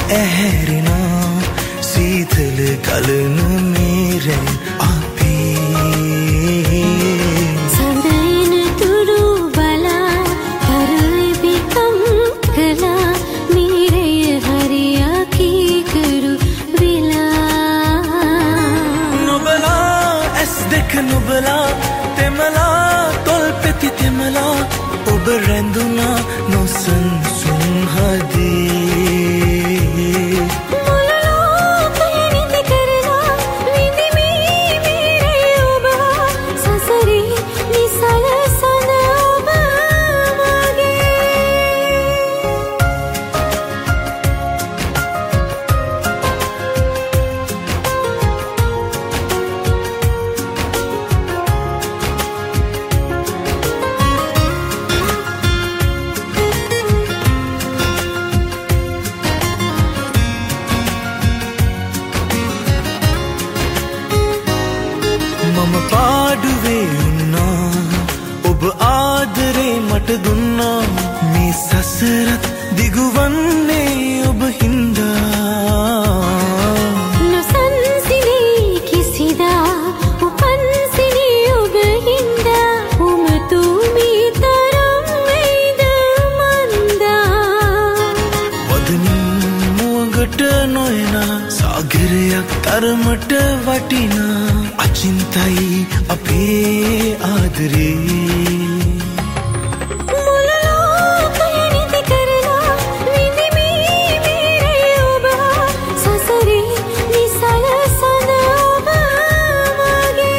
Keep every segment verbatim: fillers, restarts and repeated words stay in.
ඇහැරෙනා සීතල ගලන මේරෙන් අපි සඳයින තුරු බලා කරලිබිකම් කළා මීරය හරියා කීකරු විලා නොබලා ඇස් දෙක නොබලා තෙමලා තොල් පෙති තෙමලා ඔබ රැඳුනා නොසන්සුන් හදේ මම පාඩුවේ උන්නා ඔබ ආදරේ මට දුන්නා මේ සසරත් දිගුවන්නේ ඔබ හින්දා නොසන්සිනී කිසිදා උපන්සිනී ඔබ හින්දා උමතුමී තරම් වේද මන්දා වදනින් මුවගට නොයනා සාගරයක් තරමට වටිනා අචින්තයි අපේ ආදරේ මුළු ලෝකය නිති කරලා විඳිමි මීරය ඔබ සසරේ නිසල සඳ ඔබ මගේ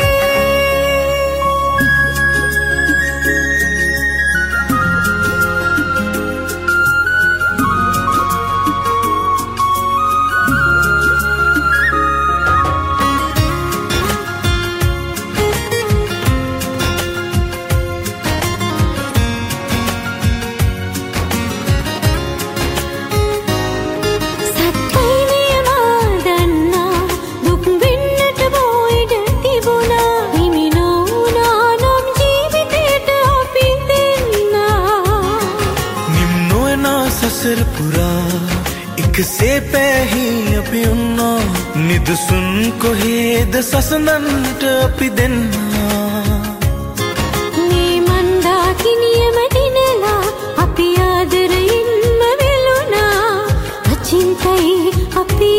සසර පුරා එකසේ පැහි අපි උන්නා නිදුසුන් කොහේද සසඳන්නට අපි දෙන්නා මේ මන්දාකිනියම දිනලා අපි ආදරයින්ම වෙලුණා අචින්තයි අපි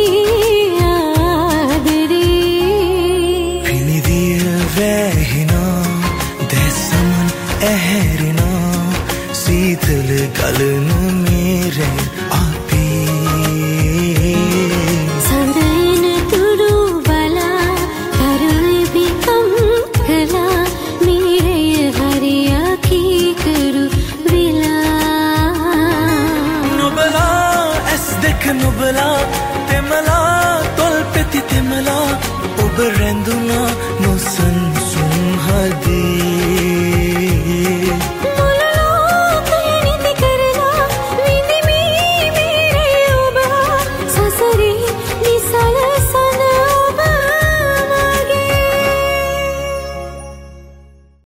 ආදරේ පිනිදිය වැහෙනා දැසමන් ඇහැරෙනා සීතල ගලන මේරෙන් අපි සඳයින තුරු බලා කරලිබිකම් කළා මීරය හරියා කීකරු විලා නොබලා ඇස් දෙක නොබලා තෙමලා තොල් පෙති තෙමලා ඔබ රැඳු